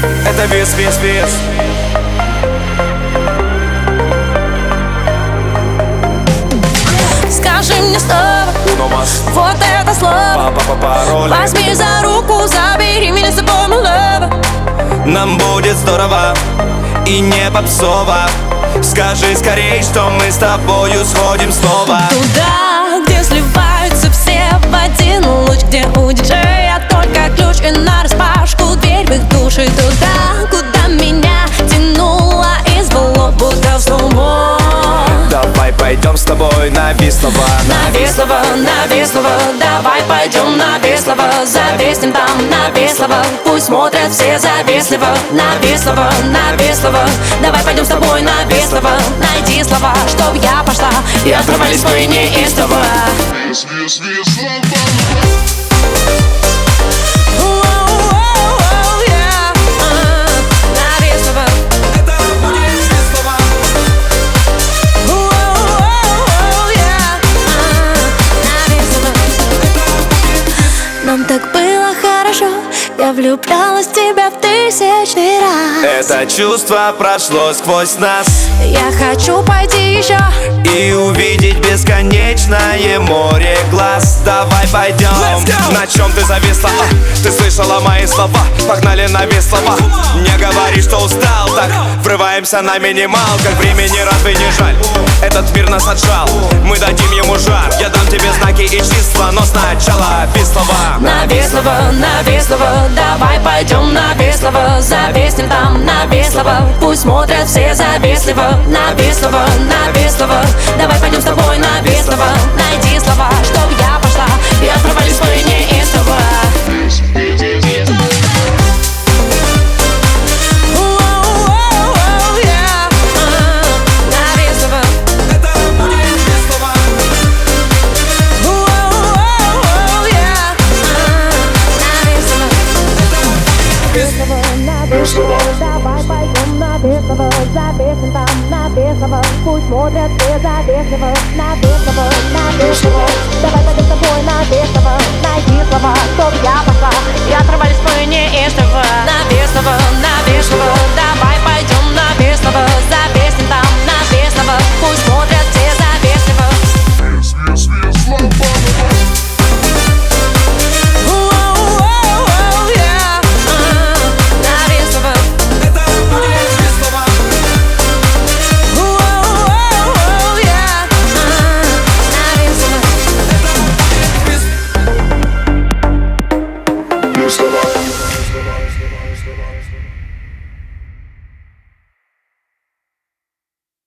Это вес, вес, вес. Скажи мне снова вот это слово. Пароль. Возьми за руку, забери меня с собой, my lover. Нам будет здорово и не попсово. Скажи скорей, что мы с тобою сходим снова. Туда, где сливаются все в один луч, где у диджея только ключ и нараспашку дверь в их души. Туда, куда меня тянуло и звало, будто в сноуборд. Давай пойдем с тобой на Вислово. На Вислово, на Вислово, давай пойдем на Вислово. Зависнем там на Вислово, пусть смотрят все завистливо. На Вислово, на Вислово, давай пойдем с тобой на Вислово. Найди слова, чтоб я пошла и оторвались мы неистово. Нам так было хорошо, я влюблялась в тебя в тысячный раз. Это чувство прошло сквозь нас. Я хочу пойти еще и увидеть бесконечное море глаз. Давай пойдем. На чем ты зависла? Ты слышала мои слова? Погнали на Вислово. Не говори, что устал. Так врываемся на минимал. Как времени разве не жаль? Этот мир нас отжал, мы дадим ему жар. Я дам тебе знаки и числа, но сначала Вислово. На Вислово, на Вислово, давай пойдем на Вислово. Зависнем там на Вислово, пусть смотрят все завистливо. На Вислово, на Вислово, давай пойдем с тобой на Вислово. Найди слова, чтоб я пошла и оторвались мы неистово. Давай пойдем на Вислово, зависнем там на Вислово, пусть смотрят все завистливо. На Вислово, на Вислово, давай пойдем с тобой на Вислово. Найди слова, чтоб я пошла и оторвались мы неистово. На Вислово, давай пойдем на Вислово, зависнем там на Вислово, пусть смотрят все завистливо. Вислово.